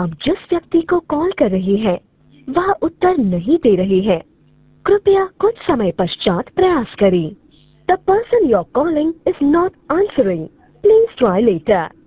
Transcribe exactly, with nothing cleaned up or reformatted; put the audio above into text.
आप जिस व्यक्ति को कॉल कर रही हैं, वह उत्तर नहीं दे रही है। कृपया कुछ समय पश्चात प्रयास करें। The person you are calling is not answering. Please try letter.